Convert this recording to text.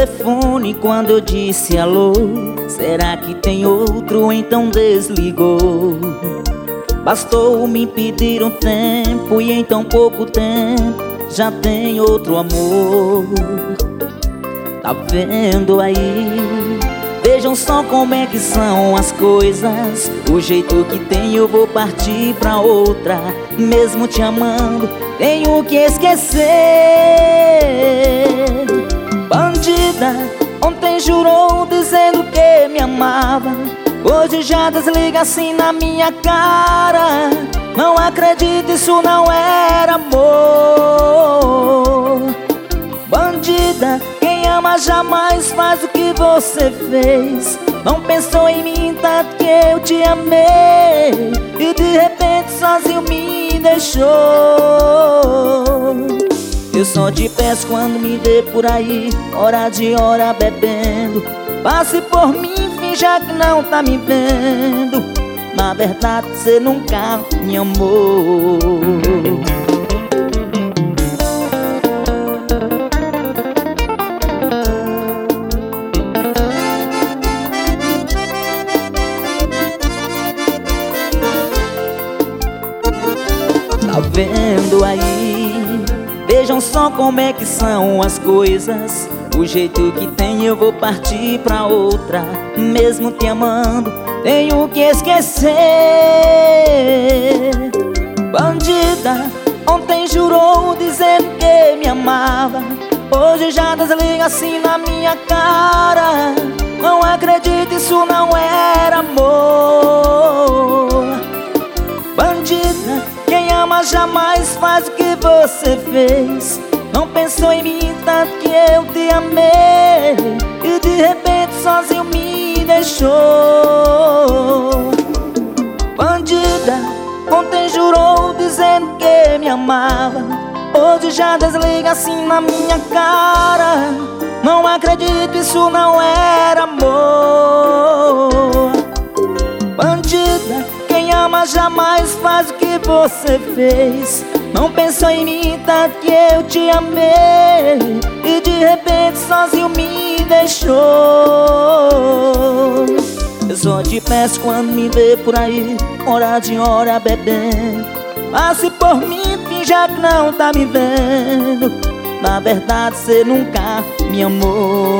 telefone quando eu disse alô. Será que tem outro, então desligou? Bastou me pedir um tempo e em tão pouco tempo já tem outro amor. Tá vendo aí? Vejam só como é que são as coisas. O jeito que tem eu vou partir pra outra. Mesmo te amando, tenho que esquecer. Bandida, ontem jurou dizendo que me amava. Hoje já desliga assim na minha cara. Não acredito, isso não era amor. Bandida, quem ama jamais faz o que você fez. Não pensou em mim tanto que eu te amei e de repente sozinho me deixou. Eu só te peço quando me vê por aí, hora de hora bebendo, passe por mim, finja que não tá me vendo. Na verdade você nunca me amou. Tá vendo aí? Vejam só como é que são as coisas. O jeito que tem eu vou partir pra outra. Mesmo te amando, tenho que esquecer. Bandida, ontem jurou dizendo que me amava. Hoje já desliga assim na minha cara. Não acredito, isso não era amor. Bandida, quem ama jamais faz o que você fez. Não pensou em mim tanto que eu te amei e de repente sozinho me deixou. Bandida, ontem jurou dizendo que me amava. Hoje já desliga assim na minha cara. Não acredito, isso não era amor. Bandida, quem ama jamais faz o que você fez. Não pensou em mim tanto que eu te amei e de repente sozinho me deixou. Eu só te peço quando me vê por aí, hora de hora bebendo, passe por mim, finja que não tá me vendo. Na verdade você nunca me amou.